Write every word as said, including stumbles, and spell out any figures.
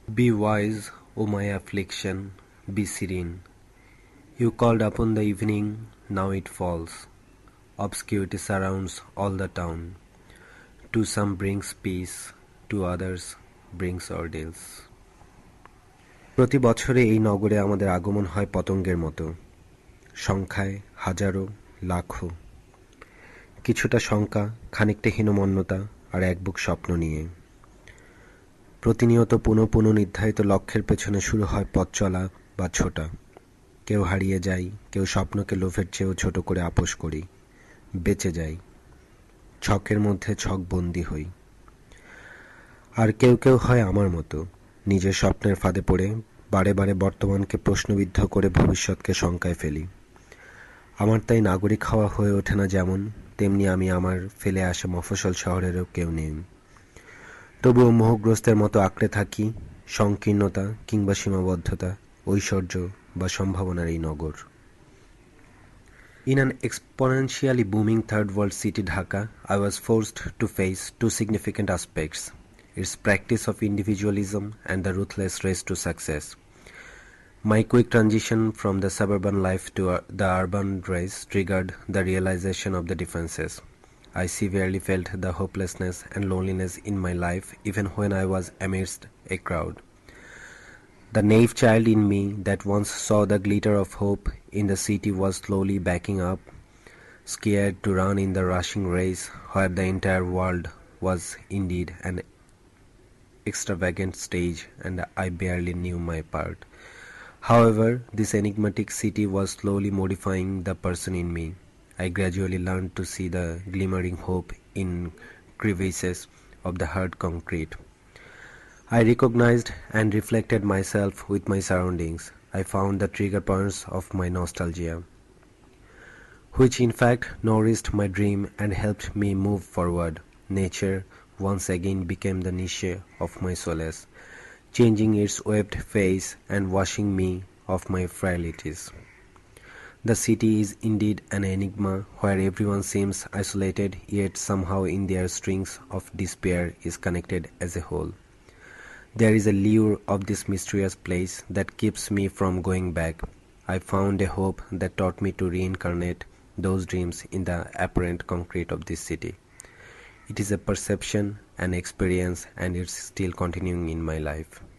Be wise, O my affliction, be serene. You called upon the evening, now it falls. Obscurity surrounds all the town. To some brings peace, to others brings ordeals. প্রতি বছরে এই নগরে আমাদের আগমন হয় পতঙ্গের মতো, সংখ্যায় হাজারো, লাখো। কিছুটা শঙ্কা, খানিকটা হীনমন্যতা আর এক বুক স্বপ্ন নিয়ে। প্রতিনিয়ত পুনঃ পুনঃ নির্ধারিত লক্ষ্যের পেছনে শুরু হয় পথ চলা বা ছোটা। কেউ হারিয়ে যাই, কেউ স্বপ্নকে লোভের চেয়েও ছোট করে আপোস করি, বেঁচে যাই, ছকের মধ্যে ছক বন্দি হই। আর কেউ কেউ হয় আমার মতো, নিজের স্বপ্নের ফাঁদে পড়ে বারে বারে বর্তমানকে প্রশ্নবিদ্ধ করে ভবিষ্যৎকে শঙ্কায় ফেলি। আমার তাই নাগরিক হওয়া হয়ে ওঠে না যেমন, তেমনি আমি আমার ফেলে আসা মফস্বল শহরেরও কেউ নেই। তবুও মোহগ্রস্তের মতো আঁকড়ে থাকি সংকীর্ণতা কিংবা সীমাবদ্ধতা, ঐশ্বর্য বা সম্ভাবনার এই নগর। In an exponentially booming third world city Dhaka, I was forced to face two significant aspects: its practice of individualism and the ruthless race to success. My quick transition from the suburban life to the urban race triggered the realization of the differences. I severely felt the hopelessness and loneliness in my life even when I was amidst a crowd. The naive child in me that once saw the glitter of hope in the city was slowly backing up, scared to run in the rushing race where the entire world was indeed an extravagant stage and I barely knew my part. However, this enigmatic city was slowly modifying the person in me. I gradually learned to see the glimmering hope in crevices of the hard concrete. I recognized and reflected myself with my surroundings. I found the trigger points of my nostalgia, which in fact nourished my dream and helped me move forward. Nature once again became the niche of my solace, changing its webbed face and washing me of my frailties. The city is indeed an enigma where everyone seems isolated, yet somehow in their strings of despair is connected as a whole. There is a lure of this mysterious place that keeps me from going back. I found a hope that taught me to reincarnate those dreams in the apparent concrete of this city. It is a perception, an experience, and it's still continuing in my life.